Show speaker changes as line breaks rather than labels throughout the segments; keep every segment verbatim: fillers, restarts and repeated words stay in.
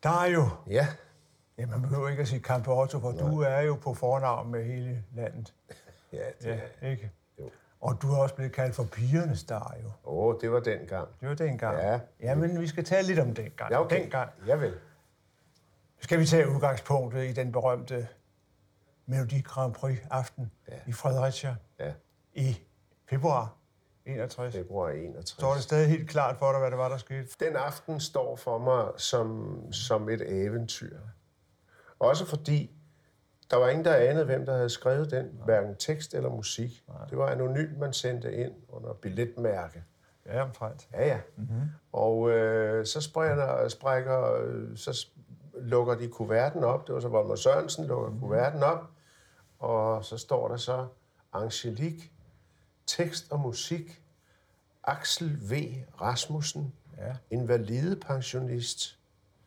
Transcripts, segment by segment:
Dario.
Ja.
Ja, man behøver ikke at sige Campe Otto, for Nej. Du er jo på fornavn med hele landet.
Ja, det
ja,
er
ikke?
Jo.
Og du har også blevet kaldt for pigernes Dario.
Åh, oh, det var dengang.
Det var dengang.
Ja.
Ja, men vi skal tale lidt om dengang.
Ja, okay.
Dengang.
Jeg vil.
Skal vi tage udgangspunktet i den berømte Melodi Grand Prix aften
ja.
i Fredericia
ja.
i februar enogtres.
Februar enogtres.
Så er det stadig helt klart for dig, hvad det var, der skete?
Den aften står for mig som, som et eventyr. Også fordi der var ingen, der anede, hvem der havde skrevet den, Nej. hverken tekst eller musik. Nej. Det var anonymt, man sendte ind under billetmærke.
Ja, omtrent.
Ja, ja. Mm-hmm. Og øh, så sprækker, sprækker, øh, så lukker de kuverten op. Det var så Volmer Sørensen, lukker mm-hmm. kuverten op. Og så står der så Angelique, tekst og musik, Axel V. Rasmussen,
ja.
invalidepensionist,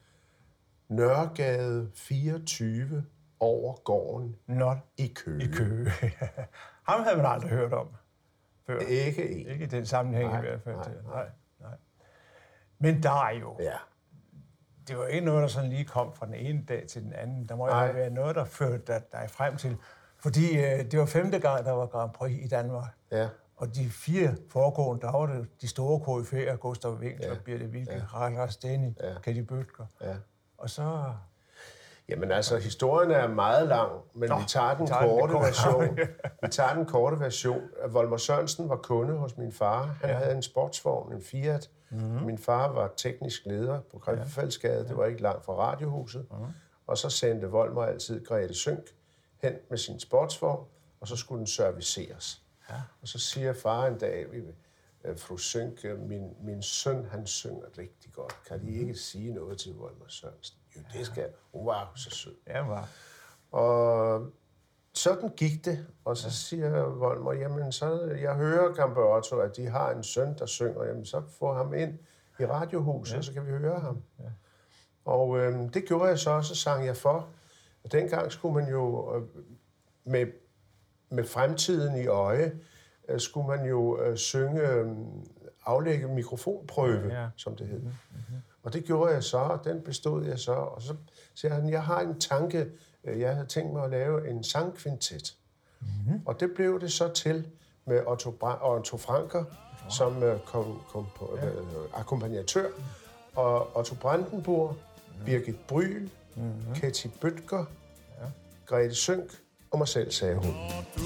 Nørregade fireogtyve, over gården
Not.
i Køge.
I Køge. Ham havde man aldrig hørt om før.
Ikke en.
Ikke i den sammenhæng
nej,
i hvert fald.
Nej,
nej, nej. Men der er jo...
Ja.
Det var ikke noget, der sådan lige kom fra den ene dag til den anden. Der må jo være noget, der førte dig frem til. Fordi øh, det var femte gang, der var Grand Prix i Danmark.
Ja.
Og de fire foregående, der var det de store koryfæer, Gustav Winkler, ja. Birte Wilke, ja. Ralf Steni, ja. Kati Bødker.
Ja.
Og så...
Jamen altså, historien er meget lang, men Nå, vi tager den tager korte den version. Vi tager den korte version. Volmer Sørensen var kunde hos min far. Han ja. havde en sportsvogn, en Fiat. Mm-hmm. Min far var teknisk leder på Kræftefældsgade. Ja. Det var ikke langt fra Radiohuset. Mm-hmm. Og så sendte Volmer altid Grete Synk hen med sin sportsvogn, og så skulle den serviceres. Ja. Og så siger far en dag, fru Synk, min, min søn, han synger rigtig godt. Kan de ikke sige noget til Volmer Sørensen? Jo, det skal jeg. Hun var så sød.
Ja, var.
Og sådan gik det, og så ja. siger Volmer, jamen, så, jeg hører Campe Otto, at de har en søn, der synger. Jamen, så får ham ind i Radiohuset, ja. så kan vi høre ham. Ja. Og øhm, det gjorde jeg så, og så sang jeg for. Og dengang skulle man jo, øh, med, med fremtiden i øje, øh, skulle man jo øh, synge, øh, aflægge mikrofonprøve, ja. som det hed. Mm-hmm. Og det gjorde jeg så, og den bestod jeg så. Og så siger han, jeg har en tanke, jeg havde tænkt mig at lave en sangkvintet. Mm-hmm. Og det blev det så til med Otto, Bra- Otto Franker, oh. som uh, kom, kom på, ja. uh, akkompagnatør. Og Otto Brandenburg, mm. Birgit Bryl, mm-hmm. Kati Bødker, ja. Grete Synk og mig selv, sagde hun.
Og du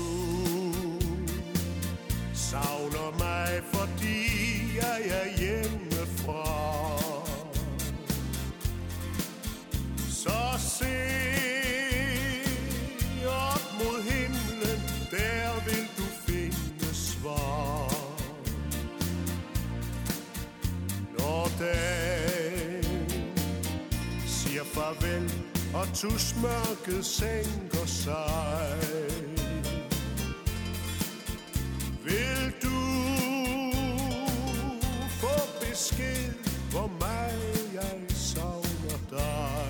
savner mig, fordi jeg er hjemmefra. Så se op mod himlen, der vil du finde svar. Når dagen siger farvel, og tusmørket sænker sig, vil du få besked, hvor meget jeg savner dig.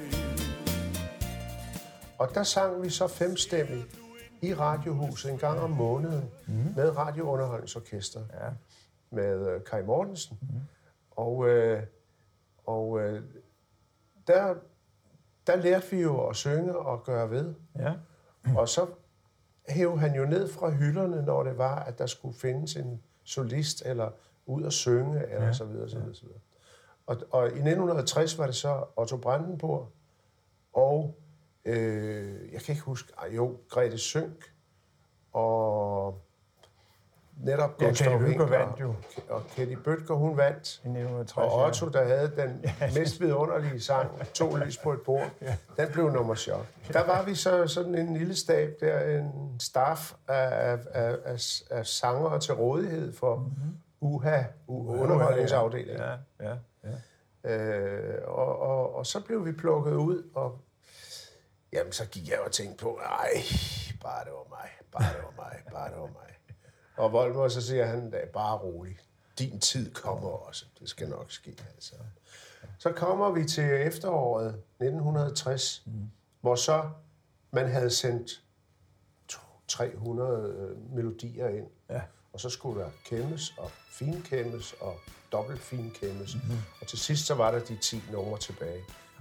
Og der sang vi så femstemmigt i Radiohuset en gang om måneden mm. med Radiounderholdningsorkester ja. med uh, Kai Mortensen. Mm. Og, øh, og øh, der, der lærte vi jo at synge og gøre ved. Ja. Mm. Og så hæv han jo ned fra hylderne, når det var, at der skulle findes en solist eller ud at synge, eller ja. så videre, så videre, så videre. Og, og i nitten tres var det så Otto Brandenburg og Øh, jeg kan ikke huske, jo, Grete Synk og netop
ja,
Gustav Winkler
vandt jo.
Og Kati Bødker, hun vandt.
I nitten tres,
og Otto, der havde den mest vidunderlige sang, To lys på et bord, ja. den blev nummer chok. Der var vi så sådan en lille stab der, en staff af, af, af, af, af sangere til rådighed for mm-hmm. U H A, underholdningsafdelingen.
Ja, ja, ja.
Øh, og, og, og så blev vi plukket ud, og jamen, så gik jeg og tænkte på, ej, bare det var mig, bare det var mig, bare det var mig. Og Volmer, så siger han, bare rolig. Din tid kommer også. Det skal nok ske, altså. Så kommer vi til efteråret nitten tres, mm. hvor så man havde sendt tre hundrede melodier ind. Ja. Og så skulle der kæmmes og finkæmmes og dobbelt finkæmmes. Mm-hmm. Og til sidst så var der de ti numre tilbage.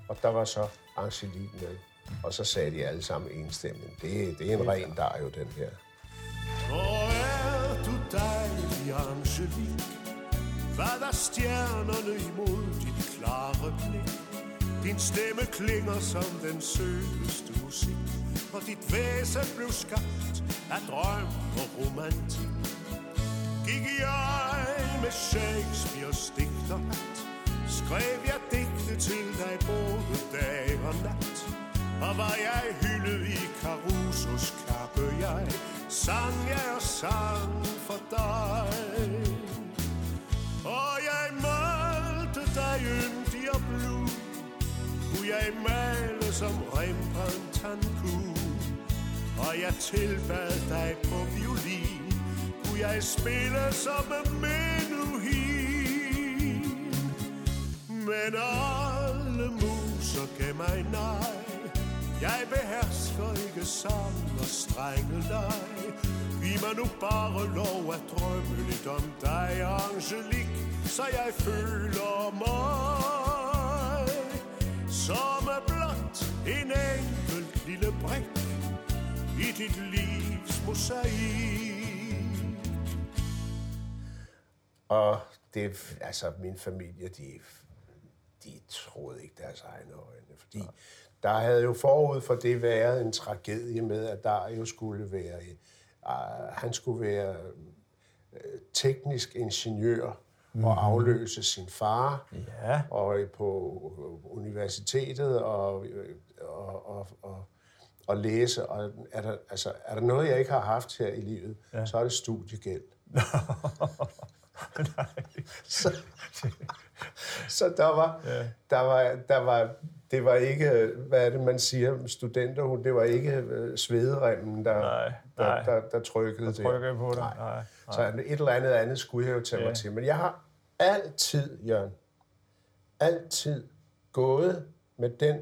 Og der var så Angelique med. Og så sagde de alle sammen enstemmigt. Det, det er en ren Dario, den her.
Hvor er du dejlig, Angelique? Hvad er stjernerne imod dit klare blik? Din stemme klinger som den sødeste musik, og dit væsen blev skabt af drøm og romantik. Gik jeg med Shakespeares digterhat, skrev jeg digte til dig både dag og nat. Og var jeg hyldet i Carusos kappe, jeg sang jeg og sang for dig. Og jeg malte dig yndig og blod, kunne jeg male som Rembrandt han kunne. Og jeg tilbad dig på violin, kunne jeg spille som en menuhin. Men alle muser gav mig nej, jeg behersker ikke sang og strenge leg. Giv mig nu bare lov at drømme lidt om dig, Angelique, så jeg føler mig som er blot en enkelt lille brik i dit livs mosaik.
Og det, altså min familie, de, de troede ikke deres egne øjne, fordi ja. Der havde jo forud for det været en tragedie med, at Dario skulle være, uh, han skulle være uh, teknisk ingeniør mm-hmm. og afløse sin far,
ja.
og på universitetet og, og, og, og, og læse. Og er der, altså, er der noget, jeg ikke har haft her i livet, ja. Så er det studiegæld. så, så der var, ja. der var, der var, det var ikke, hvad er det, man siger, studenter, det var ikke svederemmen, der,
nej, nej.
der, der, der trykkede
der trykkede på det. Nej. Nej, nej.
Så et eller andet andet skulle jeg jo tage ja. mig til. Men jeg har altid, Jørgen, altid gået med den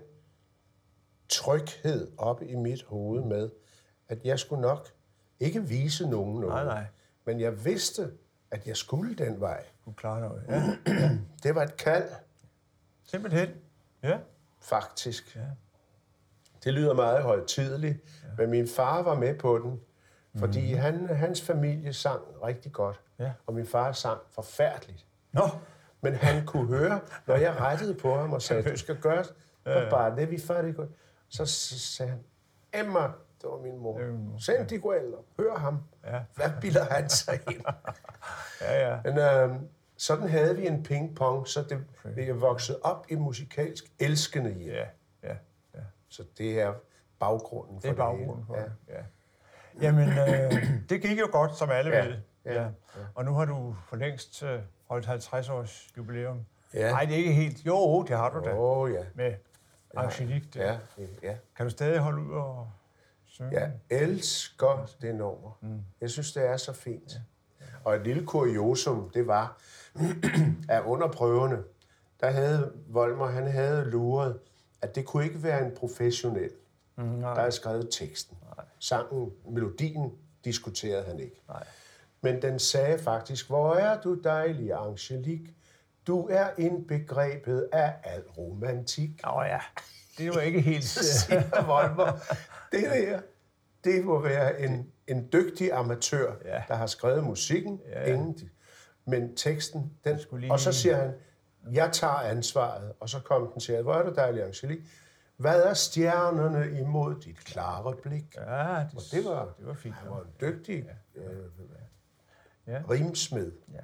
tryghed op i mit hoved med, at jeg skulle nok ikke vise nogen noget.
Nej, nej.
Men jeg vidste, at jeg skulle den vej.
Du klarer noget, ja.
Det var et kald.
Simpelthen, ja.
Faktisk.
Ja.
Det lyder meget højtideligt, ja. Men min far var med på den, fordi mm. han, hans familie sang rigtig godt,
ja.
Og min far sang forfærdeligt.
Nå.
Men han kunne høre, når jeg rettede på ham og sagde, du skal gøre det, bare det, vi færdig godt. Så sagde han, Emma, det var min mor, send de guælder, hør ham.
Ja.
Hvad bilder han sig ind?
ja, ja.
Men øh, sådan havde vi en ping-pong, så det, okay. vi er vokset op i musikalsk elskende hjem.
Ja, ja, ja.
Så det er baggrunden for
det. Er baggrunden
det
for
ja.
det, ja. Jamen, øh, det gik jo godt, som alle
ja.
ved.
Ja.
Ja. Og nu har du for længst øh, holdt halvtreds års jubilæum.
Ja.
Nej, det er ikke helt. Jo, det har du da.
Åh, oh, ja.
Med Angelique.
Ja, ja.
Kan du stadig holde ud og synge?
Jeg elsker det nummer. Mm. Jeg synes, det er så fint. Ja. Ja. Og et lille kuriosum, det var, at under prøverne, der havde Volmer, han havde luret, at det kunne ikke være en professionel, mm, der havde skrevet teksten. Nej. Sangen, melodien, diskuterede han ikke.
Nej.
Men den sagde faktisk, hvor er du dejlig, Angelique? Du er indbegrebet af al romantik.
Åh oh, ja, det var ikke helt...
siger Volmer. Det der, det må være en, en dygtig amatør, ja. Der har skrevet musikken, ja, ja. Ingen, men teksten, den, lige... og så siger han, jeg tager ansvaret, og så kom den til, hvor er du dejlig, Angelique? Hvad er stjernerne imod dit klare blik?
Ja, det,
og det, var,
det var fint.
Han var en dygtig
ja.
øh,
ja.
rimsmed.
Ja.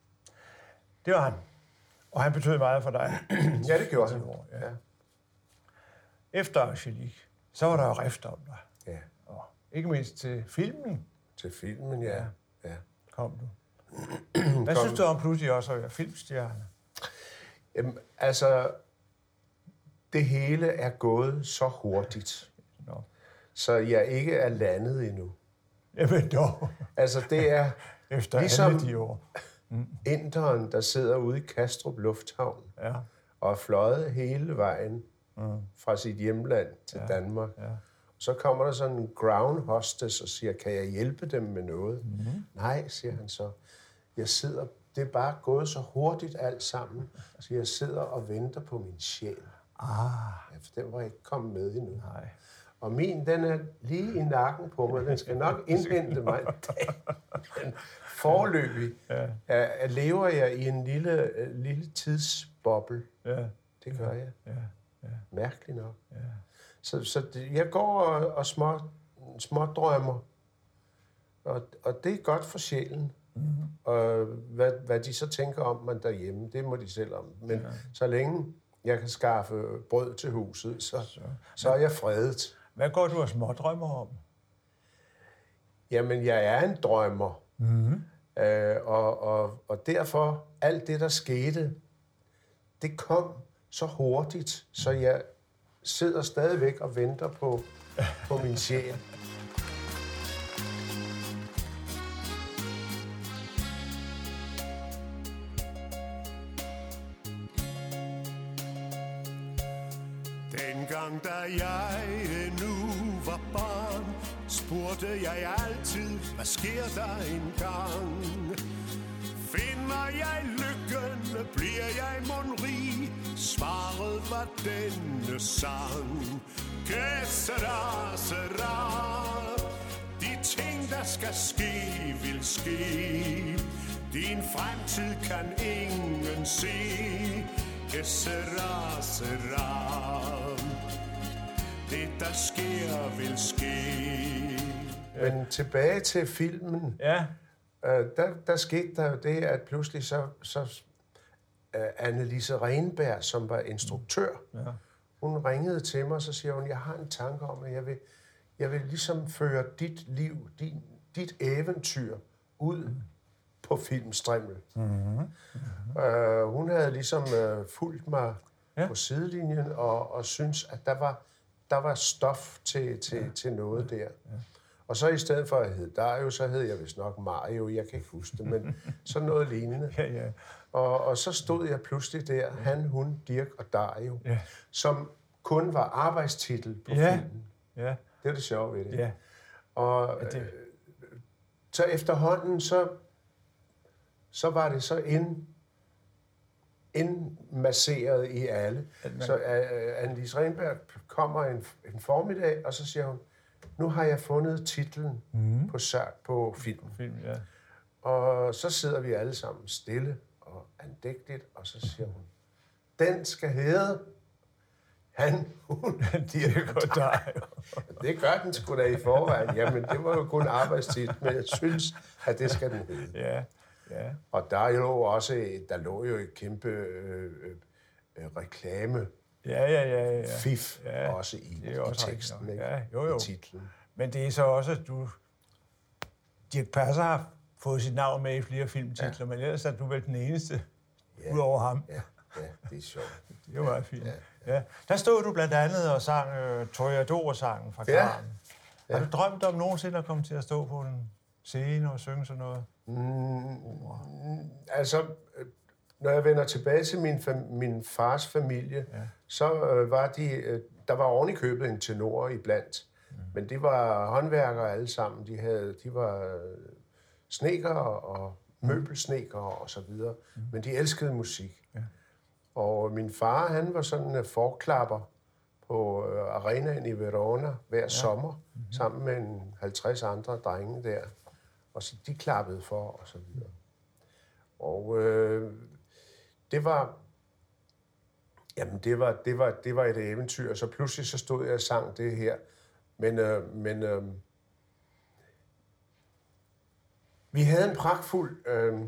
Det var han. Og han betød meget for dig.
Ja, det gjorde han.
Ja. Ja. Efter Angelique, så var der jo rift om dig.
Ja.
Og ikke mindst til filmen.
Til filmen, ja. ja.
Kom du. Hvad kom. Synes du om pludselig også at være filmstjerne?
Jamen, altså, det hele er gået så hurtigt,
no.
så jeg ikke er landet endnu.
Jamen dog.
Altså, det er
efter
ligesom
alle de år.
Mm. Inderen, der sidder ude i Kastrup Lufthavn
ja.
og er fløjet hele vejen mm. fra sit hjemland til
ja.
Danmark.
Ja.
Så kommer der sådan en ground hostess og siger, kan jeg hjælpe dem med noget? Mm. Nej, siger han så. Jeg sidder, det er bare gået så hurtigt alt sammen, så jeg sidder og venter på min sjæl.
Ah.
Ja, for den var ikke kommet med endnu.
Nej.
Og min, den er lige i nakken på mig. Den skal nok indhente mig en dag. Men foreløbig ja. er, er, lever jeg i en lille, lille tidsboble.
Ja.
Det gør jeg.
Ja. Ja.
Mærkeligt nok.
Ja.
Så, så det, jeg går og, og små, små drømmer. Og, og det er godt for sjælen. Mm-hmm. Og hvad, hvad de så tænker om man derhjemme, det må de selv om. Men ja. så længe jeg kan skaffe brød til huset, så, så. så er jeg fredet.
Hvad går du og smådrømmer om?
Jamen, jeg er en drømmer.
Mm-hmm.
Øh, og, og, og derfor, alt det, der skete, det kom så hurtigt, så jeg sidder stadigvæk og venter på, på min sjæl.
Dengang da jeg endnu var barn, spurgte jeg altid, hvad sker der engang? Finder jeg lykken, bliver jeg monrig? Svaret var denne sang. Que sera, sera. De ting, der skal ske, vil ske. Din fremtid kan ingen se. Que sera, sera. Det, der sker, vil ske.
Men tilbage til filmen.
Ja.
Øh, der, der skete der jo det, at pludselig så, så uh, Annelise Renberg, som var instruktør, ja. hun ringede til mig, og så siger hun, jeg har en tanke om, at jeg vil, jeg vil ligesom føre dit liv, din, dit eventyr ud mm. på filmstrimmel. Mm-hmm. Mm-hmm. Uh, hun havde ligesom uh, fulgt mig ja. på sidelinjen, og, og syntes, at der var, der var stof til, til, ja. til noget der. Ja. Og så i stedet for at hedde Dario, så hed jeg vist nok Mario, jeg kan ikke huske det, men sådan noget lignende.
Ja, ja.
Og, og så stod jeg pludselig der, ja. han, hun, Dirch og Dario,
ja.
som kun var arbejdstitel på
ja.
filmen.
Ja.
Det er det sjove ved det.
Ja.
Og
ja, det...
Øh, så efterhånden, så, så var det så ind, indmasseret i alle. Man... Så uh, Annelise Renberg kommer en, en formiddag, og så siger hun, nu har jeg fundet titlen mm. på, på filmen.
Film, ja.
Og så sidder vi alle sammen stille og andægtigt, og så siger hun, den skal hedde han, hun, Dirch og Dario. Det gør den sgu da i forvejen. Jamen, det var jo kun arbejdstid, men jeg synes, at det skal den hedde.
Ja, ja.
Og der lå også, der lå jo et kæmpe øh, øh, reklame.
Ja, ja, ja, ja.
Fif
ja,
også i, i også teksten, ikke?
Ja, jo, jo.
I titlen.
Men det er så også, at du... Dirch Passer har fået sit navn med i flere filmtitler, ja. men ellers er du vel den eneste, ja. ud over ham.
Ja, ja, det er sjovt.
Det var meget fint. Ja, ja. Ja. Der stod du blandt andet og sang uh, Toreador-sangen fra Karen. Ja. Har du drømt om nogensinde at komme til at stå på en scene og synge sådan noget?
Mm, altså... Når jeg vender tilbage til min, fam- min fars familie, ja. så øh, var de, øh, der var oven i købet en tenor iblandt. Mm. Men det var håndværkere alle sammen. De, havde, de var øh, snedkere og møbelsnedkere og så videre. Mm. Men de elskede musik. Ja. Og min far, han var sådan en forklapper på øh, arenaen i Verona hver ja. sommer, mm-hmm. sammen med en halvtreds andre drenge der. Og så de klappede for og så videre. Og... Øh, Det var, jamen det var, det var, det var et eventyr, så pludselig så stod jeg og sang det her. Men, øh, men øh, vi havde en pragtfuld øh,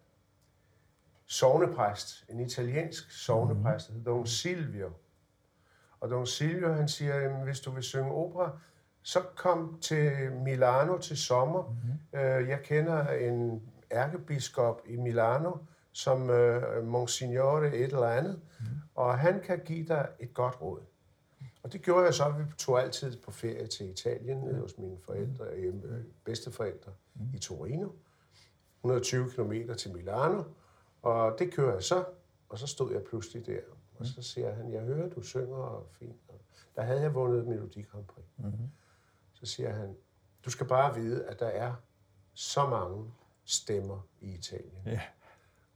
sognepræst, en italiensk sognepræst, mm-hmm. Don Silvio. Og Don Silvio, han siger, hvis du vil synge opera, så kom til Milano til sommer. Mm-hmm. Øh, jeg kender en ærkebiskop i Milano, som uh, Monsignore et eller andet, mm. og han kan give dig et godt råd. Og det gjorde jeg så, at vi tog altid på ferie til Italien, nede hos mine forældre, mm. bedsteforældre mm. i Torino, et hundrede og tyve kilometer til Milano, og det kører jeg så, og så stod jeg pludselig der, og så siger han, jeg hører, du synger og fint. Og der havde jeg vundet Melodi Grand Prix. Mm. Så siger han, du skal bare vide, at der er så mange stemmer i Italien. Yeah.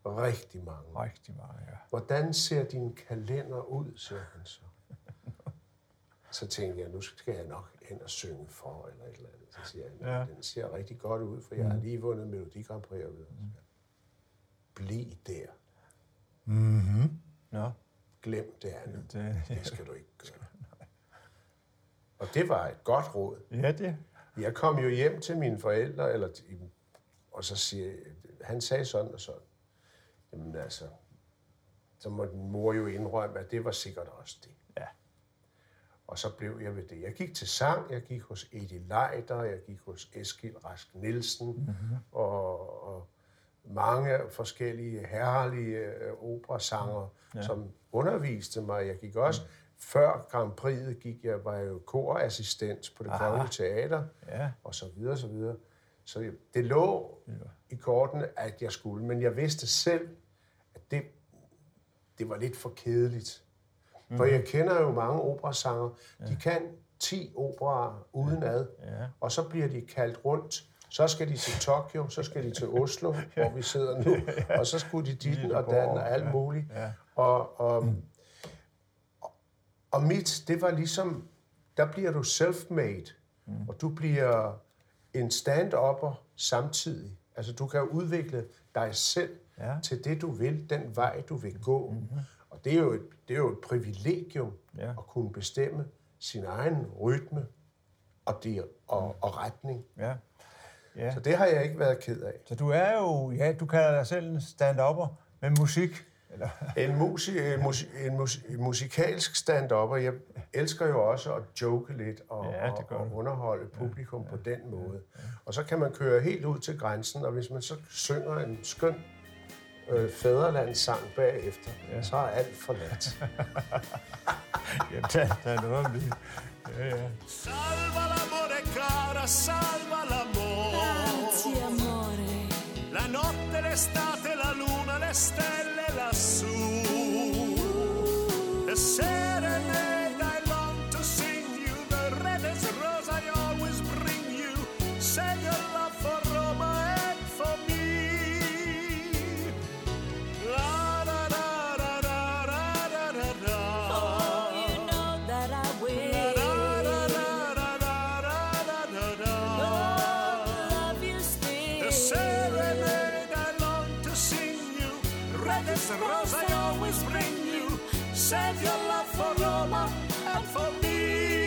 Rigtig mange.
Rigtig mange, ja.
Hvordan ser din kalender ud, siger han så. Så tænkte jeg, nu skal jeg nok hen og synge for, eller et eller andet. Så siger jeg, ja. Den ser rigtig godt ud, for jeg har lige vundet Melodi Grand Prix. Mm. Bliv der.
Mhm. Ja.
Glem det andet.
Det,
det skal du ikke gøre. Og det var et godt råd.
Ja, det.
Jeg kom jo hjem til mine forældre, eller, og så siger han sagde sådan og sådan. Jamen altså, så må den mor jo indrømme, at det var sikkert også det.
Ja.
Og så blev jeg ved det. Jeg gik til sang, jeg gik hos Edith Leider, jeg gik hos Eskild Rask Nielsen, mm-hmm. og, og mange forskellige herlige øh, operasanger, ja. Som underviste mig. Jeg gik også, mm. før Grand Prix'et gik jeg, var jeg jo korassistent på Det Kongelige Teater,
ja. Og
så videre, så videre. Så det lå ja. I kortene, at jeg skulle, men jeg vidste selv, at det, det var lidt for kedeligt. Mm. For jeg kender jo mange operasanger, ja. De kan ti operaer udenad, ja. Og så bliver de kaldt rundt. Så skal de til Tokyo, så skal de til Oslo, ja. Hvor vi sidder nu, ja. Og så skulle de dit og dan og alt muligt. Ja. Og, og, mm. og mit, det var ligesom, der bliver du self-made, mm. og du bliver en stand-upper samtidig. Altså du kan udvikle dig selv ja. Til det, du vil, den vej, du vil gå. Mm-hmm. Og det er jo et, det er jo et privilegium ja. At kunne bestemme sin egen rytme og, det, og, og retning. Ja. Ja. Så det har jeg ikke været ked af.
Så du er jo, ja, du kalder dig selv en stand-upper med musik? Eller?
En, musik, en, musik, en, musik, en musikalsk stand-upper. Jeg elsker jo også at joke lidt og, ja, og, og underholde publikum ja, ja, på den måde. Ja, ja. Og så kan man køre helt ud til grænsen, og hvis man så synger en skøn øh, fædrelandssang bagefter, ja. Så er alt forladt.
Ja, der, der er noget om det. Ja, ja.
Salva l'amore cara, salva l'amore.
Grazie amore.
La notte, l'estate, la luna, le stelle lassù. The serenade I long to sing you. The reddest rose I always bring you. Save your love for Roma and for me. La da da da da da da da.
Oh, you know that I will.
Da da da da da da da da.
Oh, love you still.
The serenade I long to sing you. Reddest rose I always bring you. Save your love for Roma and for me.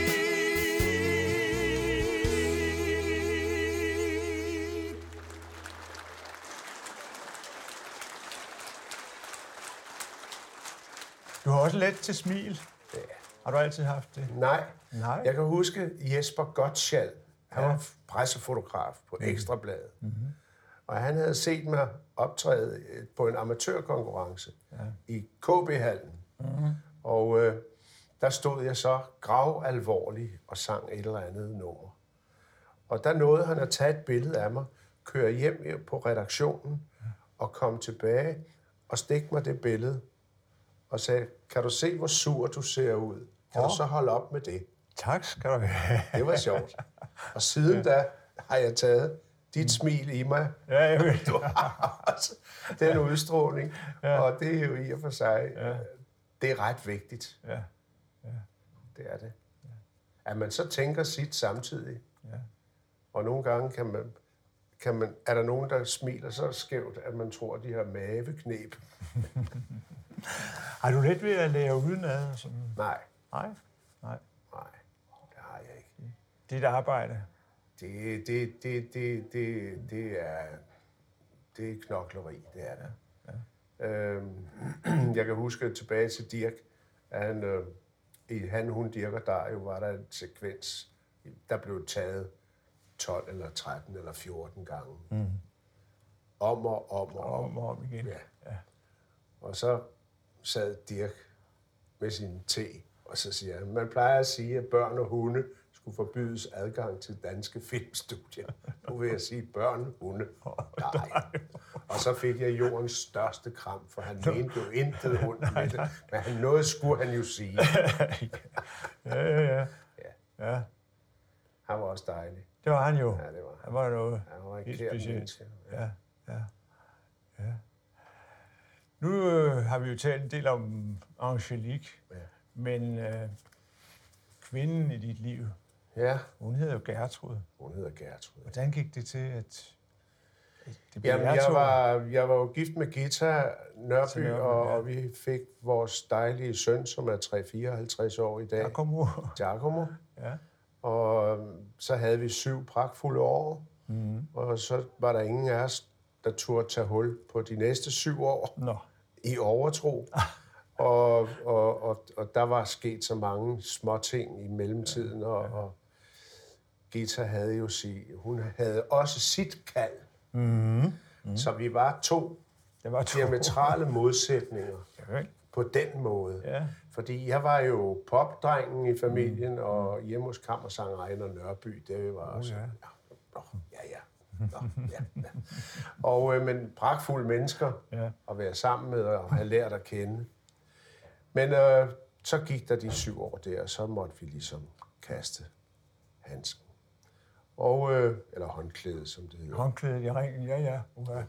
Du har også let til smil.
Ja.
Har du altid haft det?
Nej.
Nej.
Jeg kan huske Jesper Gottschall. Han ja. Var pressefotograf på Ekstrabladet. Mm-hmm. Og han havde set mig optræde på en amatørkonkurrence ja. I K B-hallen. Mm-hmm. Og øh, der stod jeg så gravalvorlig og sang et eller andet nummer. Og der nåede han at tage et billede af mig, køre hjem på redaktionen og komme tilbage og stikke mig det billede. Og sagde, kan du se, hvor sur du ser ud? Kan oh. du så holde op med det?
Tak skal du have.
Det var sjovt. Og siden da har jeg taget dit smil i mig.
Ja, jeg ved.
Du har også den udstråling. Ja. Og det er jo i og for sig, ja. Det er ret vigtigt.
Ja. Ja.
Det er det. Ja. At man så tænker sit samtidig.
Ja.
Og nogle gange kan man, kan man, er der nogen, der smiler så skævt, at man tror, de har mavekneb.
Har du let ved at lære udenad? Sådan?
Nej.
Nej? Nej.
Nej, det har jeg ikke.
Dit arbejde?
Det, det, det, det, det, det er det er knokleri, det er det. Ja. Ja. Øhm, jeg kan huske tilbage til Dirch, at han, øh, i Han, Hun, Dirch og Dario var der en sekvens, der blev taget tolv eller tretten eller fjorten gange. Mm. Om og om og om.
Om og om igen.
Ja. Ja. Og så sad Dirch med sin te, og så siger han, man plejer at sige, at børn og hunde skulle forbydes adgang til danske filmstudier. Nu vil jeg sige børn, hunde, nej. Og så fik jeg jordens største kram, for han mente jo intet ondt med det. Men han, noget skulle han jo sige.
ja, ja, ja,
ja. Ja. Han var også dejlig.
Det var han jo.
Ja, det var han.
Han var noget
han var en kært menneske.
Ja, ja, ja. Nu øh, har vi jo talt en del om Angelique,
Ja.
men øh, kvinden i dit liv,
Ja,
hun hedder jo Gertrud.
hun hedder Gertrud.
Hvordan gik det til, at det blev
Jamen, jeg
Gertrud?
var, jeg var jo gift med Gita Nørby,
Til Nørby,
og,
ja.
og vi fik vores dejlige søn, som er tre fireoghalvtreds år i dag,
Der kom ud.
Giacomo.
Ja.
Og så havde vi syv pragtfulde år, mm. og så var der ingen af os, der turde tage hul på de næste syv år
Nå.
i overtro. og, og, og, og der var sket så mange små ting i mellemtiden, og, og Gita havde jo sig, hun havde også sit kald. Mm. Mm. Så vi var to
Det var to.
diametrale modsætninger
Ja.
på den måde.
Ja.
Fordi jeg var jo popdrengen i familien, mm. og hjemme hos kammersang Ejner Nørby, det var også...
ja.
Ja, nå, ja, ja. Nå, ja, ja. Og, øh, men pragtfulde mennesker
Ja.
at være sammen med og have lært at kende. Men øh, så gik der de syv år der, og så måtte vi ligesom kaste handsken. Og, øh, eller håndklædet, som det hedder.
Håndklædet i ringen, ja, ja. Uha.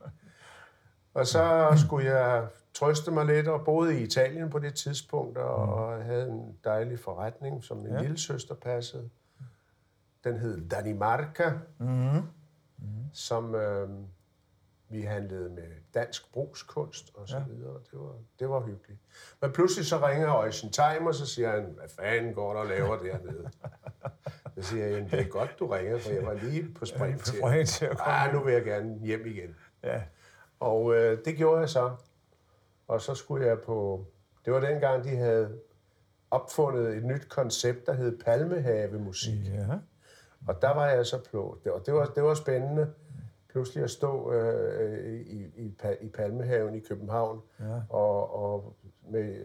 Og så skulle jeg trøste mig lidt, og boede i Italien på det tidspunkt, og, mm. og havde en dejlig forretning, som min
Ja.
lille søster passede. Den hed Danimarca,
Mm. Mm.
som øh, vi handlede med dansk brugskunst og så
Ja.
videre. Det var, det var hyggeligt. Men pludselig så ringer Øjsen Time, og så siger han, hvad fanden går der og laver dernede? Så siger jeg, det er godt, du ringer, for jeg var lige på spring til.
spring til at komme
Ah, nu vil jeg gerne hjem igen.
Ja.
Og øh, det gjorde jeg så. Og så skulle jeg på... Det var dengang, de havde opfundet et nyt koncept, der hed Palmehavemusik.
Ja.
Og der var jeg så på. Og det var, det var spændende pludselig at stå øh, i, i, i Palmehaven i København
Ja.
og, og med,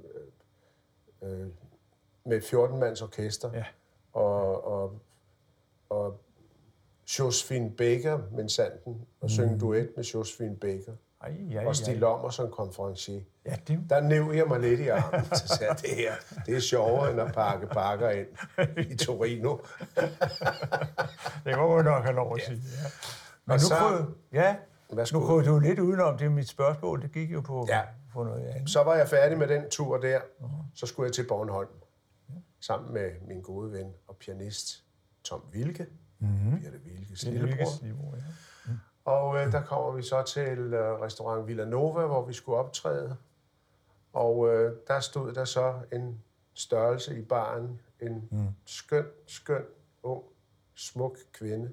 øh, øh, med fjorten-mands orkester.
Ja.
Og, og, og Josephine Baker, men sanden, og synge duet med Josephine Baker.
Ej, ja,
Og Stig Lommer som konferencier.
Ja, det...
Der næv jeg mig lidt i armen, så sagde jeg, det her, det er sjovere end at pakke pakker ind i Torino.
det må man nok have lov at sige. Ja. Men
Og
nu
så-
kunne, ja,
Værsgo.
nu kunne du lidt udenom det mit spørgsmål. Det gik jo på,
Ja.
på noget andet.
Så var jeg færdig med den tur der, så skulle jeg til Bornholm, sammen med min gode ven og pianist Tom Wilke, mm-hmm. Birte Wilkes
Det er
lillebror.
Lykkes lillebror, ja.
Og øh, der kommer vi så til øh, restaurant Villanova, hvor vi skulle optræde. Og øh, der stod der så en størrelse i baren, en mm. skøn, skøn, ung, smuk kvinde.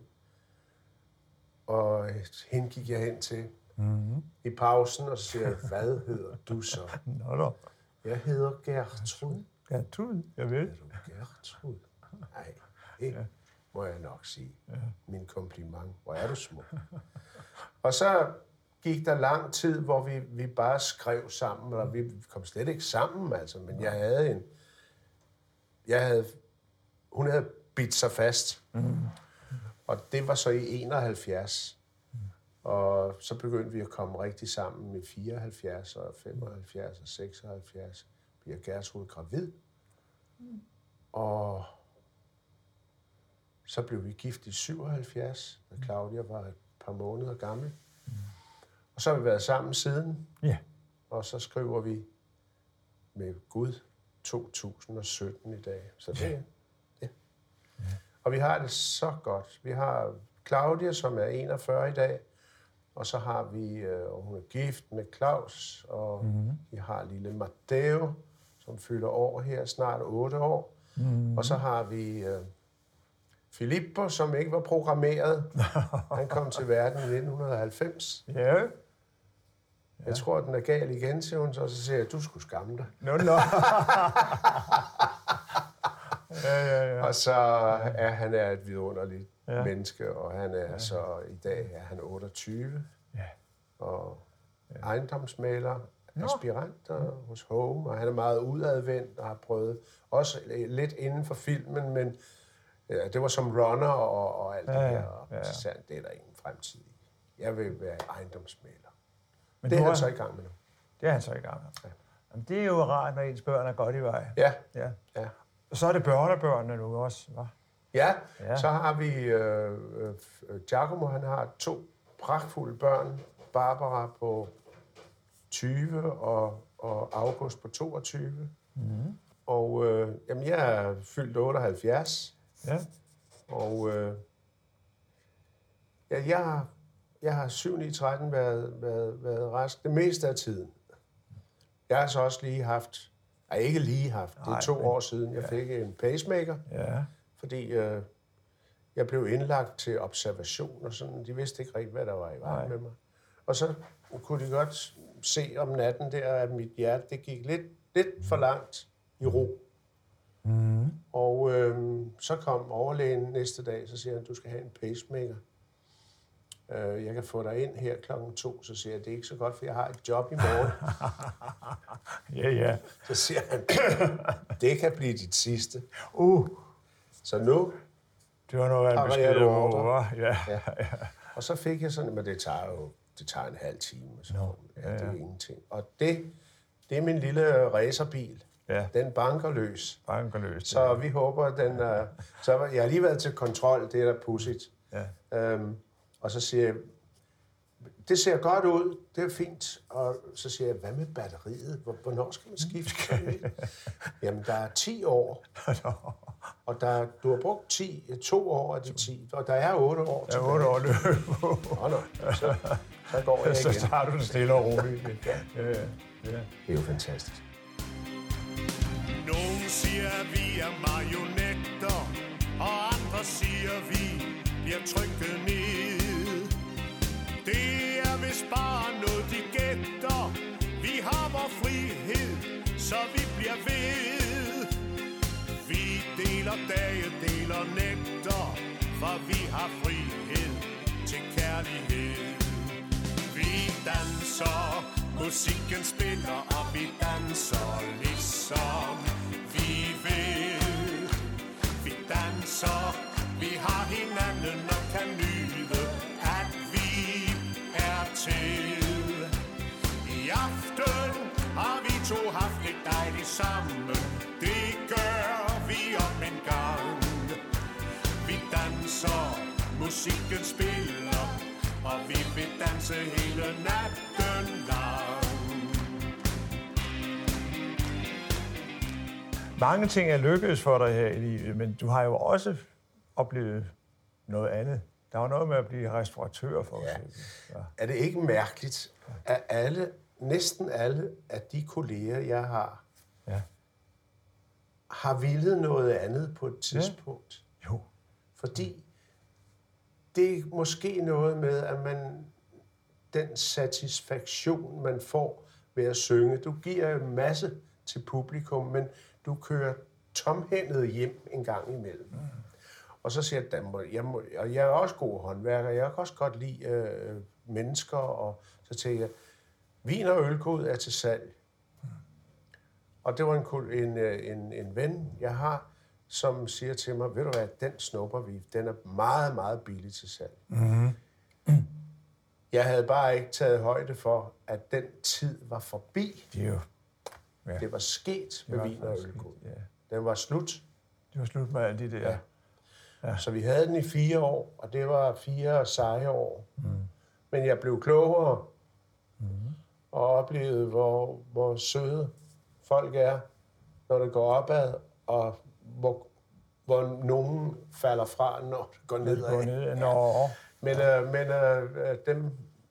Og øh, hende gik jeg hen til mm-hmm. i pausen, og så siger jeg, hvad hedder du så?
Nå da.
Jeg hedder Gertrud.
Gertrud, jeg ved.
Er du Gertrud? Nej, det må jeg nok sige. Min kompliment. Hvor er du smuk. Og så gik der lang tid, hvor vi, vi bare skrev sammen, og vi kom slet ikke sammen, altså, men jeg havde en... Jeg havde... Hun havde bidt sig fast. Mm. Og det var så i enoghalvfjerds. Mm. Og så begyndte vi at komme rigtig sammen i fireoghalvfjerds og femoghalvfjerds og seksoghalvfjerds. Bliver Gertrud gravid. Mm. Og så blev vi gift i syvoghalvfjerds, da Claudia var et par måneder gammel. Mm. Og så har vi været sammen siden.
Ja.
Og så skriver vi med Gud to tusind og sytten i dag. Så det, ja. Ja. Ja. Og vi har det så godt. Vi har Claudia, som er enogfyrre i dag. Og så har vi, og hun er gift med Claus. Og mm. vi har lille Matteo, som fylder år her, snart otte år. Mm. Og så har vi uh, Filippo, som ikke var programmeret. Han kom til verden i nitten halvfems.
Ja. Ja.
Jeg tror, at den er gal igen, siger hun, så, så siger jeg, du skulle skamme dig.
Nå, nå. ja, ja, ja.
Og så er han er et vidunderligt ja. menneske, og han er ja. så i dag er han otteogtyve.
Ja.
Og ja. ejendomsmaler, aspirant og hos Home, og han er meget udadvendt og har prøvet også lidt inden for filmen, men ja, det var som runner og, og alt ja, det her. Og ja. Så sagde han, det er der ingen fremtid i. Jeg vil være ejendomsmaler. Men det er han har... så i gang med nu.
Det er han så i gang med. Ja. Jamen, det er jo rart, når ens børn er godt i vej.
Ja.
ja.
ja.
Og så er det børnebørnene nu også, hva'?
Ja, ja. Så har vi øh, øh, Giacomo, han har to pragtfulde børn. Barbara på tyve og, og august på toogtyve. Mm. Og øh, jamen, jeg er fyldt otteoghalvfjerds.
Ja.
Og øh, ja, jeg, har, jeg har syv ni tretten været, været, været rask det meste af tiden. Jeg har så også lige haft, nej ikke lige haft, det er to Nej, år siden, jeg ja. fik en pacemaker.
Ja.
Fordi øh, jeg blev indlagt til observation og sådan. De vidste ikke rigtig, hvad der var i vejen med mig. Og så kunne de godt se om natten der, at mit hjerte det gik lidt, lidt for langt i ro. Mm. Og øh, så kom overlægen næste dag, så siger han, du skal have en pacemaker. Øh, jeg kan få dig ind her klokken to, så siger jeg, det er ikke så godt, for jeg har et job i morgen.
Ja, ja.
Så siger han, det kan blive dit sidste.
Uh.
Så nu
det var noget af en besked over. Ja. Ja.
Og så fik jeg sådan, men det tager jo det tager en halv time. Så.
No.
Ja, ja, det er ingenting. Og det, det er min lille racerbil. Ja. Den banker løs.
Banker løs.
Så ja. vi håber, at den... Uh, så jeg har lige været til kontrol, det er da pudsigt. Ja. Um, og så siger jeg, det ser godt ud, det er fint. Og så siger jeg, hvad med batteriet? Hvornår skal man skifte det? Jamen, der er ti år. Og der, du har brugt ti, to år af de ti, og der er otte år tilbage.
Der er otte år løb.
Nå, nå, så, så går jeg igen.
Så tager du den stille og roligt.
Ja. Ja, ja. Det er jo fantastisk.
Nogle siger, at vi er marionetter, og andre siger, at vi bliver trykket ned. Det er vist bare noget, de gætter. Vi har vor frihed, så vi bliver ved. Vi deler dage, deler nætter, for vi har frihed til kærlighed. Vi danser, musikken spiller, og vi danser ligesom vi vil. Vi danser, vi har hinanden og kan nyde, at vi er til. I aften har vi to haft det dejligt sammen, det gør vi om en gang. Vi danser, musikken spiller, og vi vil danse hele natten lang.
Mange ting er lykkedes for dig her i livet, men du har jo også oplevet noget andet. Der var noget med at blive restauratør, for
ja.
eksempel. Ja.
Er det ikke mærkeligt, at alle, næsten alle af de kolleger, jeg har, ja. har villet noget andet på et tidspunkt?
Ja. Jo.
Fordi det er måske noget med, at man den satisfaktion, man får ved at synge. Du giver en masse til publikum, men du kører tomhændet hjem en gang imellem. Mm. Og så siger jeg, må, jeg, må, og jeg er også god håndværker, jeg kan også godt lide øh, mennesker, og så tænker jeg, vin og ølkode er til salg. Mm. Og det var en, en, en, en ven, jeg har, som siger til mig, ved du hvad, den snuppervif, den er meget, meget billig til salg. Mm. Mm. Jeg havde bare ikke taget højde for, at den tid var forbi.
Jo. Ja.
Det var sket med vin og ølkode.
Ja.
Den var slut.
Det var slut med alt det der.
Ja. Ja. Så vi havde den i fire år, og det var fire seje år. Mm. Men jeg blev klogere mm. og oplevede, hvor, hvor søde folk er, når det går opad, og hvor, hvor nogen falder fra, når det går nedad.
Går ned. Nå.
Men, øh, men øh, dem,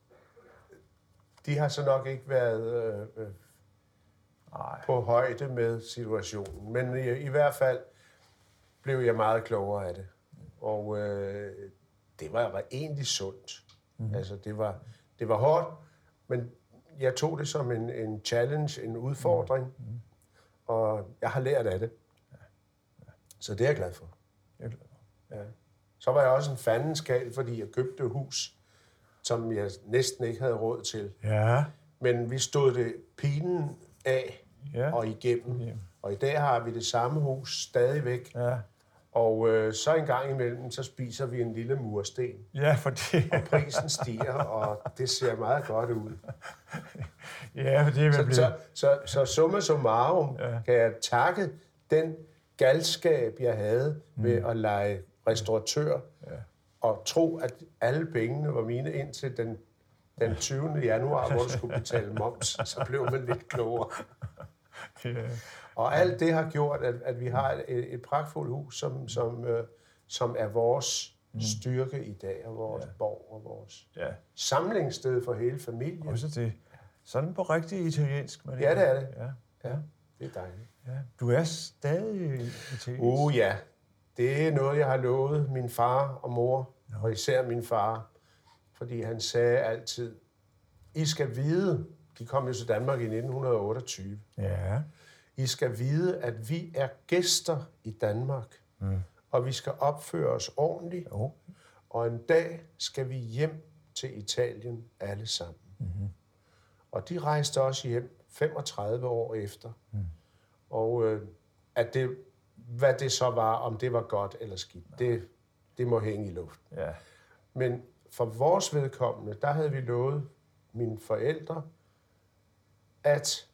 de har så nok ikke været øh, på højde med situationen. Men i, i hvert fald blev jeg meget klogere af det. Og øh, det var, var egentlig sundt. Mm. Altså, det var, det var hårdt, men jeg tog det som en, en challenge, en udfordring. Mm. Mm. Og jeg har lært af det. Ja. Ja. Så det er jeg glad for.
Jeg er glad for.
Ja. Så var jeg også en fandenskal, fordi jeg købte et hus, som jeg næsten ikke havde råd til.
Ja.
Men vi stod det pinen af ja. og igennem. Ja. Og i dag har vi det samme hus stadigvæk. Ja. Og øh, så en gang imellem, så spiser vi en lille mursten.
Ja, fordi...
og prisen stiger, og det ser meget godt ud.
Ja, for det er
så,
blive...
så, så, så summa summarum ja. kan jeg takke den galskab, jeg havde mm. ved at lege restauratør, ja. og tro, at alle pengene var mine, indtil den den tyvende januar, hvor du skulle betale moms, så blev man lidt klogere.
Ja.
Og alt det har gjort, at, at vi har et, et pragtfuldt hus, som, som, øh, som er vores styrke i dag, og vores ja. borg og vores
Ja.
samlingssted for hele familien.
Også det. Sådan på rigtig italiensk. Men
Ja, det er det.
Ja.
Ja, det er dejligt.
Ja. Du er stadig italiensk.
Uh ja, det er noget, jeg har lovet min far og mor, og især min far, fordi han sagde altid, I skal vide, de kom jo til Danmark i nitten otteogtyve,
Ja.
I skal vide, at vi er gæster i Danmark, mm. og vi skal opføre os ordentligt,
Jo.
og en dag skal vi hjem til Italien alle sammen. Mm-hmm. Og de rejste også hjem femogtredive år efter. Mm. Og øh, at det, hvad det så var, om det var godt eller skidt, det, det må hænge i luften.
Ja.
Men for vores vedkommende, der havde vi lovet mine forældre at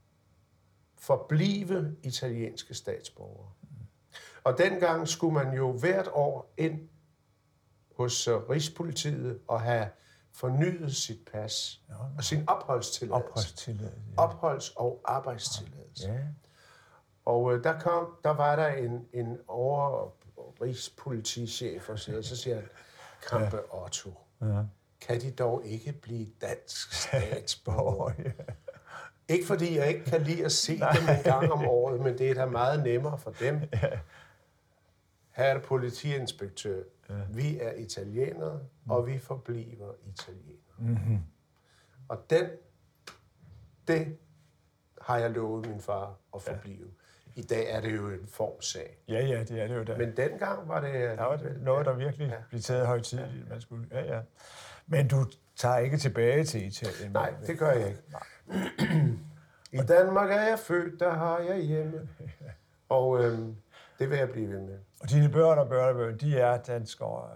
forblive italienske statsborgere. Mm. Og dengang skulle man jo hvert år ind hos uh, Rigspolitiet og have fornyet sit pas ja, og sin opholdstilladelse.
Opholdstilladelse.
Ja. Opholds- og arbejdstilladelse.
Ja.
Og uh, der kom, der var der en, en over rigspolitichef, og så siger han, Campe ja. Otto, ja. kan de dog ikke blive dansk statsborger? Ja. Ikke fordi jeg ikke kan lide at se Nej. dem en gang om året, men det er da meget nemmere for dem. Ja. Her er det politiinspektør. Ja. Vi er italienere, mm. og vi forbliver italienere. Mm-hmm. Og den, det har jeg lovet min far at forblive. Ja. I dag er det jo en formsag.
Ja, ja, det er det jo der.
Men dengang var det...
Der var det noget, der virkelig ja. blev taget højtidigt. Man skulle, ja, ja. Men du tager ikke tilbage til Italien?
Nej, det gør jeg ikke. I Danmark er jeg født, der har jeg hjemme. Og øhm, det vil jeg blive ved med.
Og dine børn og børnebørn, de er danskere?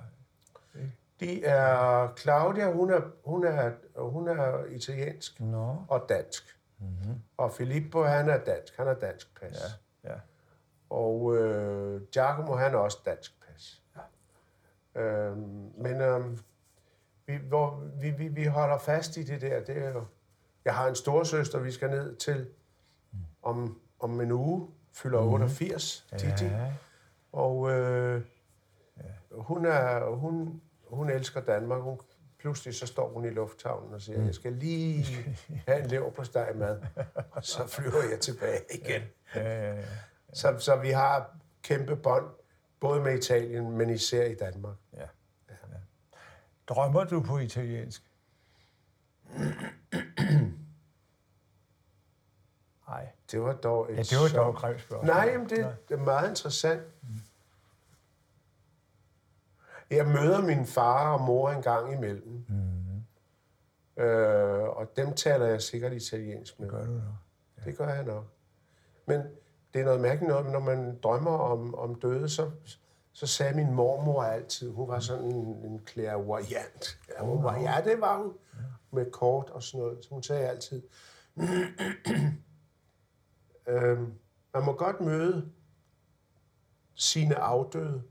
De er... Claudia, hun er, hun er, hun er italiensk
no.
og dansk. Mm-hmm. Og Filippo, han er dansk. Han er dansk pas.
Ja, ja.
Og øh, Giacomo, han er også dansk pas. Ja. Øhm, men øhm, vi, hvor, vi, vi, vi holder fast i det der. Det er jo, jeg har en storesøster, vi skal ned til om, om en uge. Fylder mm-hmm. otteogfirs, Titi. Ja. Og øh, ja. hun, er, hun, hun elsker Danmark. Hun, pludselig så står hun i lufthavnen og siger, mm. jeg skal lige have en leverpostej mad. Og så flyver jeg tilbage igen. Ja, ja, ja, ja. Så, så vi har kæmpe bånd, både med Italien, men især i Danmark.
Ja. Ja. Ja. Drømmer du på italiensk? Nej.
Det var dog et
ja, det var så... dog et grimt spørgsmål.
Nej, men det, det er meget interessant. Mm. Jeg møder min far og mor en gang imellem. Mm. Øh, og dem taler jeg sikkert italiensk med.
Det gør du nok.
Ja. Det gør jeg nok. Men det er noget mærkeligt noget, når man drømmer om, om døde, så, så sagde min mormor altid, hun var sådan en, en clairvoyant. Ja, hun var, ja, det var hun. Ja. Med kort og sådan noget. Så hun sagde altid, øhm, man må godt møde sine afdøde,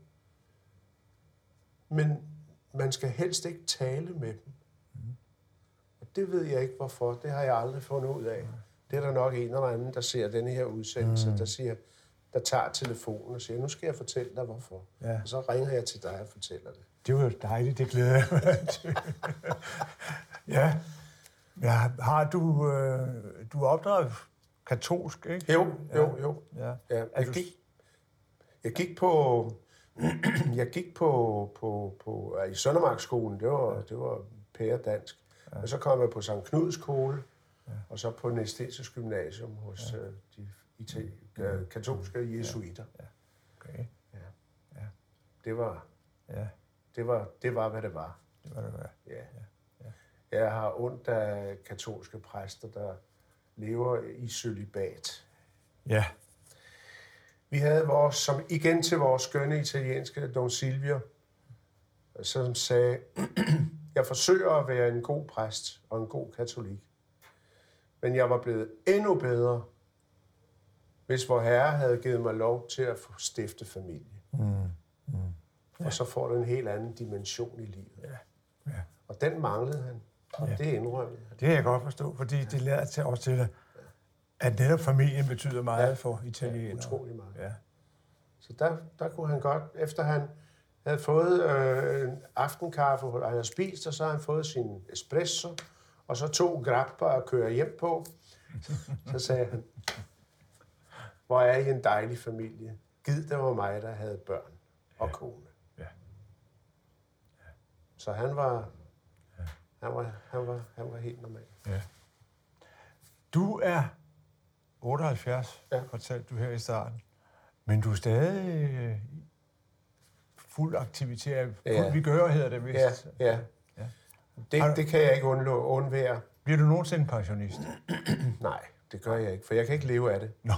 men man skal helst ikke tale med dem. Mm. Og det ved jeg ikke, hvorfor. Det har jeg aldrig fundet ud af. Det er der nok en eller anden, der ser denne her udsendelse, mm. der siger, der tager telefonen og siger, nu skal jeg fortælle dig, hvorfor. Ja. Og så ringer jeg til dig og fortæller det.
Det var dejligt, det glæder jeg mig til. Ja. Ja, har du... Øh, du er opdraget katolsk, ikke?
Jo, jo, jo.
Ja.
Ja, jeg, gik, jeg gik på... Jeg gik på, på, på i Søndermarksskolen, det var, det var pæredansk. Ja. Og så kom jeg på Sankt Knuds skole, ja. Og så på Næstetius Gymnasium hos ja. uh, de itali- katolske jesuiter.
Ja. Okay.
Ja. Ja. Det var,
ja.
det var, det var, hvad det var.
Det var, det var.
Ja. Ja. Ja. Jeg har ondt af katolske præster, der lever i cølibat.
Ja.
Vi havde vores, som igen til vores skønne italienske Don Silvio, som sagde, jeg forsøger at være en god præst og en god katolik, men jeg var blevet endnu bedre, hvis vor Herre havde givet mig lov til at få stifte familie. Mm. Mm. Ja. Og så får du en helt anden dimension i livet.
Ja. Ja.
Og den manglede han. Og ja. Det indrømmer jeg.
Det kan jeg godt forstå, fordi det lærer til også til, at netop familien betyder meget ja. for italienere.
Ja, utrolig meget.
Ja.
Så der, der kunne han godt, efter han havde fået øh, en aftenkaffe, og han havde spist, og så havde han fået sin espresso, og så to grapper at køre hjem på. Så sagde han, hvor er I en dejlig familie. Gid, det var mig, der havde børn og ja. kone.
Ja. Ja.
Så han var, ja. han var, han var, han var helt normal.
Ja. Du er otteoghalvfjerds,
ja.
fortalte du her i starten. Men du er stadig øh, fuld aktivitet. Fuld
ja.
vigør hedder det vist.
Ja, ja. ja. Det, det kan jeg ikke undlå, undvære.
Bliver du nogensinde pensionist?
Nej, det gør jeg ikke, for jeg kan ikke leve af det.
Nå.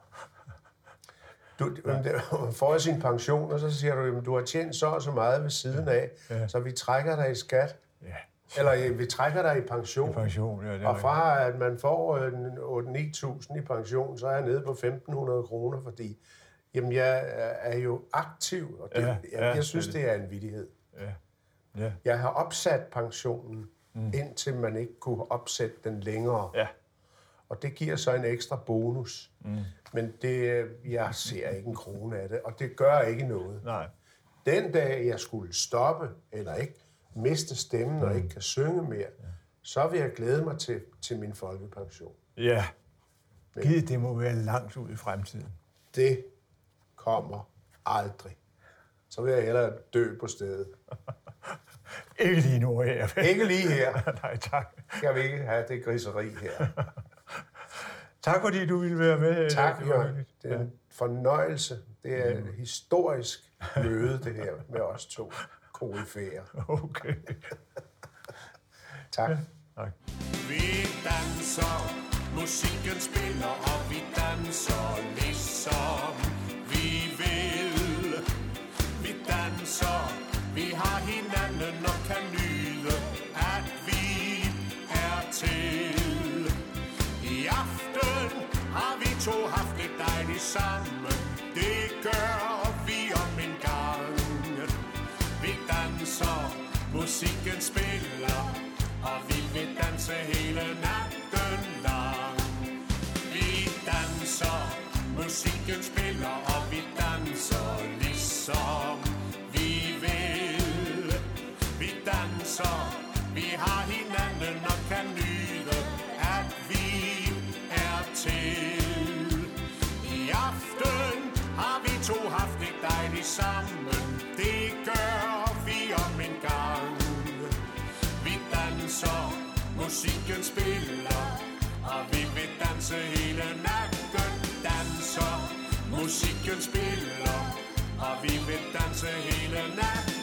Du får sin pension, og så siger du, at du har tjent så og så meget ved siden af, ja. så vi trækker dig i skat. Ja. Eller vi trækker dig i pension.
I pension, ja, det er
og fra at man får otte til ni tusind i pension, så er jeg nede på femten hundrede kroner, fordi jamen, jeg er jo aktiv, og det, ja, jeg, jeg, jeg synes, det er en vittighed.
Ja. Ja.
Jeg har opsat pensionen, mm. indtil man ikke kunne opsætte den længere.
Ja.
Og det giver så en ekstra bonus. Mm. Men det, jeg ser ikke en krone af det, og det gør ikke noget.
Nej.
Den dag, jeg skulle stoppe, eller ikke miste stemmen, og ikke kan synge mere, ja. så vil jeg glæde mig til, til min folkepension.
Ja. Gid, det må være langt ud i fremtiden.
Det kommer aldrig. Så vil jeg hellere dø på stedet.
Ikke lige nu her.
Ikke lige her.
Nej, tak.
Skal vi ikke have det griseri her.
Tak, fordi du ville være med.
Tak, Jørgen. Det er en fornøjelse. Det er et historisk møde, det her, med os to koryfæer.
Okay.
Tak. Ja,
tak.
Vi danser, musikken spiller, og vi danser ligesom vi vil. Vi danser, vi har hinanden og kan nyde, at vi er til. I aften har vi to haft det dejligt sammen, det gør vi om en gang. Vi danser, musikken spiller, og vi vil danse hele natten lang. Vi danser, musikken spiller, og vi danser ligesom vi vil. Vi danser, vi har hinanden og kan nyde, at vi er til. I aften har vi to haft det dejligt sammen, det gør vi om en gang. Vi danser, musikken spiller, og vi vil danse hele natten. Danser, musikken spiller, og vi vil danse hele natten.